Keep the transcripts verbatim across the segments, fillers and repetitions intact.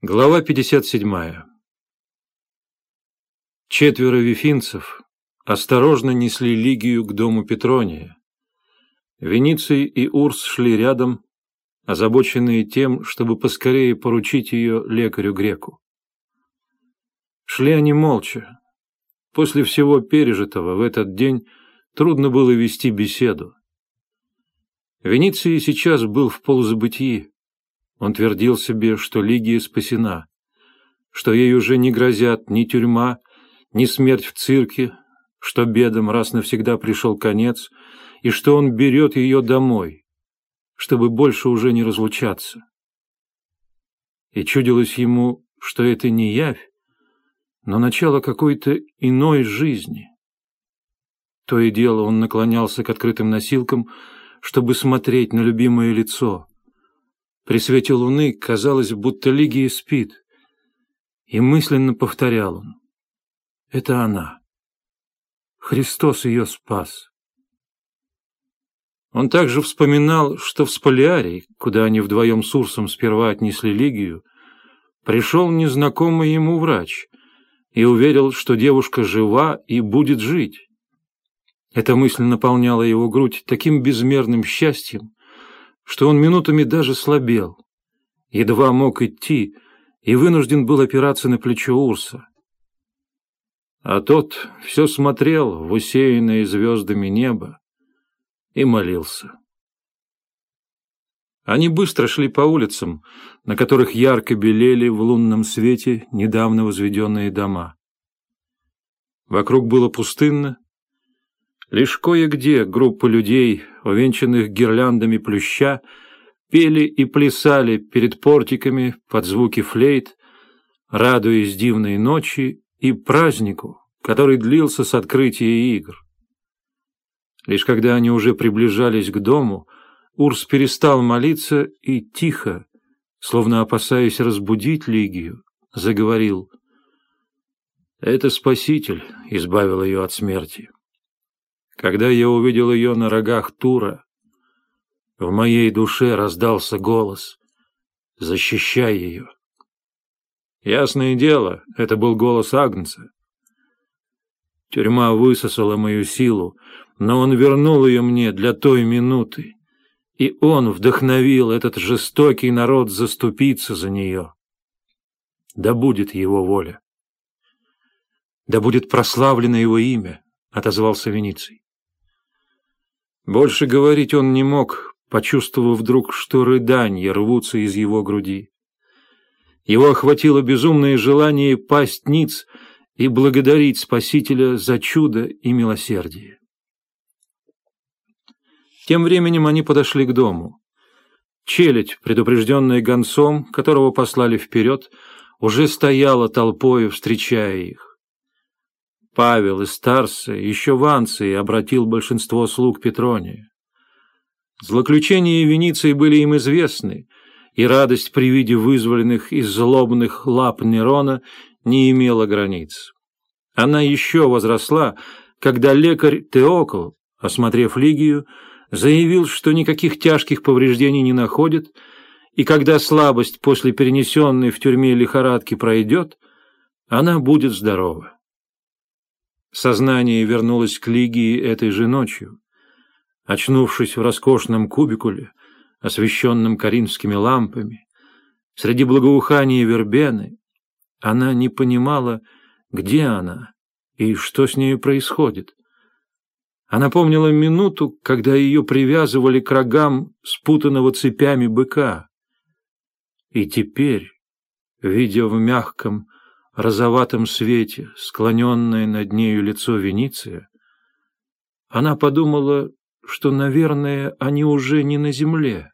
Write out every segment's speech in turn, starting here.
Глава пятьдесят седьмая. Четверо вифинцев осторожно несли Лигию к дому Петрония. Вениций и Урс шли рядом, озабоченные тем, чтобы поскорее поручить ее лекарю-греку. Шли они молча. После всего пережитого в этот день трудно было вести беседу. Вениций сейчас был в полузабытии. Он твердил себе, что Лигия спасена, что ей уже не грозят ни тюрьма, ни смерть в цирке, что бедам раз навсегда пришел конец, и что он берет ее домой, чтобы больше уже не разлучаться. И чудилось ему, что это не явь, но начало какой-то иной жизни. То и дело он наклонялся к открытым носилкам, чтобы смотреть на любимое лицо. При свете луны казалось, будто Лигия спит, и мысленно повторял он: это она. Христос ее спас. Он также вспоминал, что в Спалиарий, куда они вдвоем с Урсом сперва отнесли Лигию, пришел незнакомый ему врач и уверил, что девушка жива и будет жить. Эта мысль наполняла его грудь таким безмерным счастьем, что он минутами даже слабел, едва мог идти и вынужден был опираться на плечо Урса. А тот все смотрел в усеянное звездами небо и молился. Они быстро шли по улицам, на которых ярко белели в лунном свете недавно возведенные дома. Вокруг было пустынно. Лишь кое-где группы людей, увенчанных гирляндами плюща, пели и плясали перед портиками под звуки флейт, радуясь дивной ночи и празднику, который длился с открытия игр. Лишь когда они уже приближались к дому, Урс перестал молиться и тихо, словно опасаясь разбудить Лигию, заговорил: «Это Спаситель избавил ее от смерти. Когда я увидел ее на рогах Тура, в моей душе раздался голос: защищай ее». Ясное дело, это был голос Агнца. Тюрьма высосала мою силу, но он вернул ее мне для той минуты, и он вдохновил этот жестокий народ заступиться за нее. Да будет его воля. Да будет прославлено его имя, — отозвался Вениций. Больше говорить он не мог, почувствовав вдруг, что рыданья рвутся из его груди. Его охватило безумное желание пасть ниц и благодарить Спасителя за чудо и милосердие. Тем временем они подошли к дому. Челядь, предупрежденная гонцом, которого послали вперед, уже стояла толпою, встречая их. Павел из Тарса еще в Анции обратил большинство слуг Петрония. Злоключения Вениции были им известны, и радость при виде вызволенных из злобных лап Нерона не имела границ. Она еще возросла, когда лекарь Теокл, осмотрев Лигию, заявил, что никаких тяжких повреждений не находит, и когда слабость после перенесенной в тюрьме лихорадки пройдет, она будет здорова. Сознание вернулось к Лигии этой же ночью. Очнувшись в роскошном кубикуле, освещенном коринфскими лампами, среди благоухания вербены, она не понимала, где она и что с нею происходит. Она помнила минуту, когда ее привязывали к рогам спутанного цепями быка. И теперь, видя в мягком, розоватом свете склоненное над нею лицо Вениция, она подумала, что, наверное, они уже не на земле.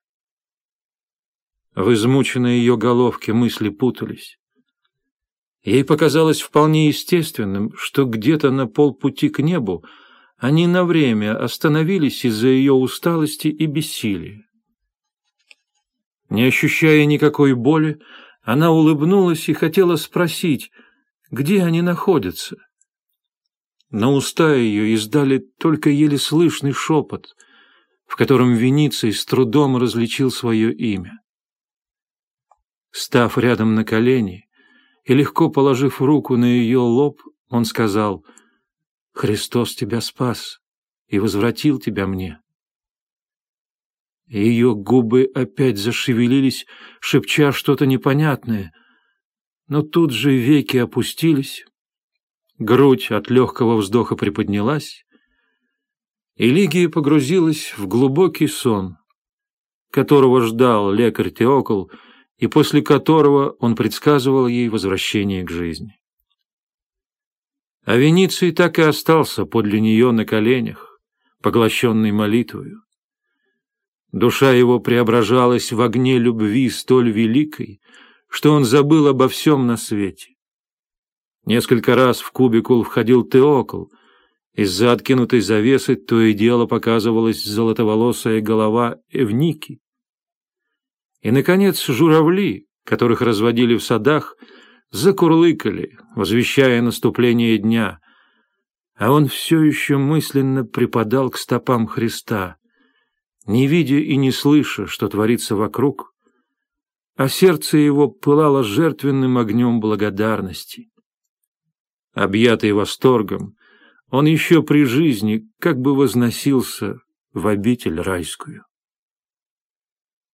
В измученной ее головке мысли путались. Ей показалось вполне естественным, что где-то на полпути к небу они на время остановились из-за ее усталости и бессилия. Не ощущая никакой боли, она улыбнулась и хотела спросить, где они находятся. Но уста ее издали только еле слышный шепот, в котором Вениций с трудом различил свое имя. Став рядом на колени и легко положив руку на ее лоб, он сказал: «Христос тебя спас и возвратил тебя мне». Ее губы опять зашевелились, шепча что-то непонятное, но тут же веки опустились, грудь от легкого вздоха приподнялась, и Лигия погрузилась в глубокий сон, которого ждал лекарь Теокл, и после которого он предсказывал ей возвращение к жизни. А Вениций так и остался подле нее на коленях, поглощенный молитвою. Душа его преображалась в огне любви столь великой, что он забыл обо всем на свете. Несколько раз в кубикул входил Теокл. Из-за откинутой завесы то и дело показывалась золотоволосая голова Эвники. И, наконец, журавли, которых разводили в садах, закурлыкали, возвещая наступление дня, а он все еще мысленно припадал к стопам Христа, не видя и не слыша, что творится вокруг, а сердце его пылало жертвенным огнем благодарности. Объятый восторгом, он еще при жизни как бы возносился в обитель райскую.